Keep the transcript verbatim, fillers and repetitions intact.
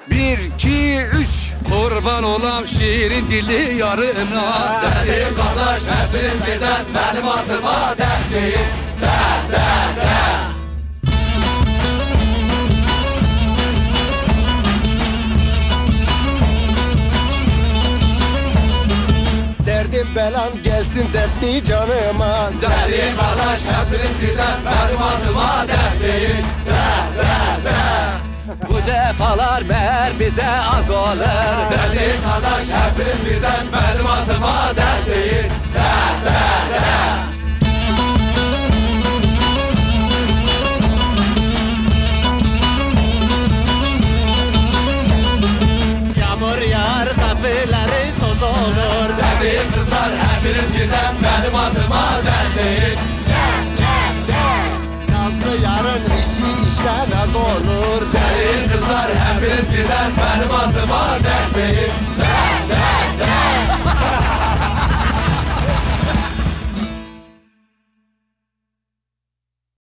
Bir, iki, üç. Kurban olam şiirin dili yarına. Dedim kardeş hepiniz birden benim adıma dertleyin. De de de. Derdim belam gelsin dertli canıma. Dedim kardeş hepiniz birden benim adıma dertleyin. De de de. Bu cefalar meğer bize az olur. Dedim kardeş hepiniz birden benim adıma dertleyin. De de de. Yağmur yağar kapıları toz olur. Dedim kızlar hepiniz birden benim adıma dertleyin. Nazlı yarın işi işler az olur. Dedim kızlar hepiniz birden benim adıma